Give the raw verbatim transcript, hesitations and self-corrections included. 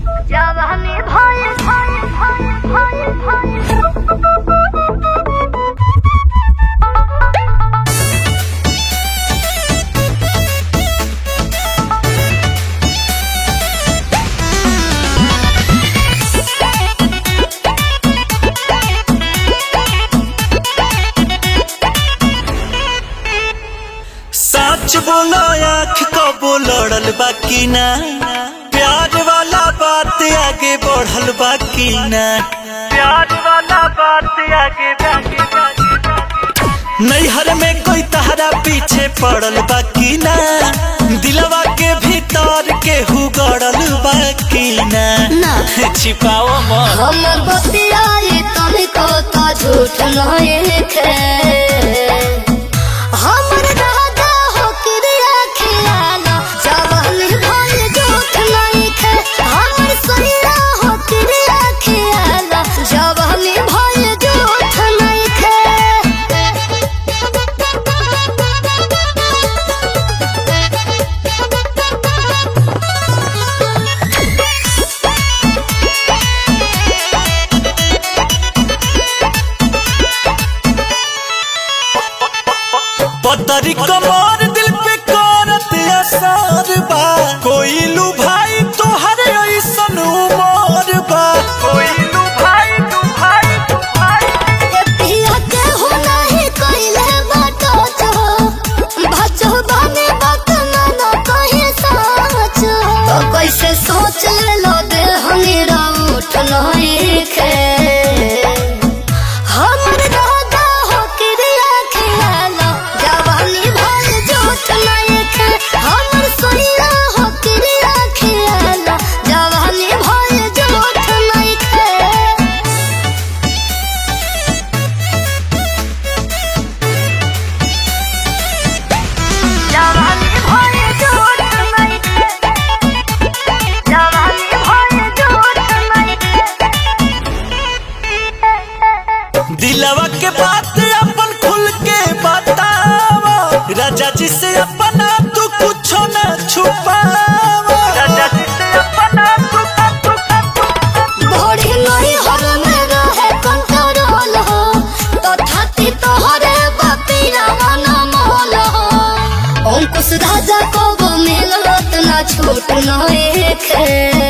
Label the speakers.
Speaker 1: जवानी भय भय भय भय
Speaker 2: सच बोलो आँख कबो लड़ल बाकी ना, प्यार वाला बात आगे बढ़ल बाकी ना, प्यार वाला बात आगे नैहर में कोई तहरा पीछे पड़ल बाकी ना, दिलवा के भीतर के हुगड़ल बाकी ना,
Speaker 1: ना।
Speaker 2: छिपाओ मत
Speaker 1: हम बतियाई तुमको तो झूठ नहीं खे हमर दादा हो क्रिया खियाला जवानी भय झूठ नहीं खे हमर सैया हो क्रिया खियाला जवानी भय झूठ नहीं खे
Speaker 2: पतरी कमर दिल पे करत असर बा, कोई लू भाई तोहर ऐसन उमर बा, कोई लू भाई तू भाई तू भाई
Speaker 1: ए पिया के हो नहीं कइले बाटो जो बच्चो बने बात ना ना कहे सच तो कैसे सोच ले लो दे हमरा उठ नहीं खे हमर दादा हो क्रिया खियाला जवानी भय झूठ नहीं खे हमर सैया हो क्रिया खियाला जवानी भय झूठ नहीं खे जवानी भय झूठ नहीं खे जवानी भय झूठ नहीं खे
Speaker 2: दिलवा के बात अपन खुल के बतावा, राजा जी से अपना तू कुछ न छुपावा, राजा जी से अपना तू
Speaker 1: बड़ी नहीं हर में रहे कंट्रोल हो तो छाती तोहरे बपिया मन मोल हो अंकुश राजा को वो मिलत ना छूट नहीं खे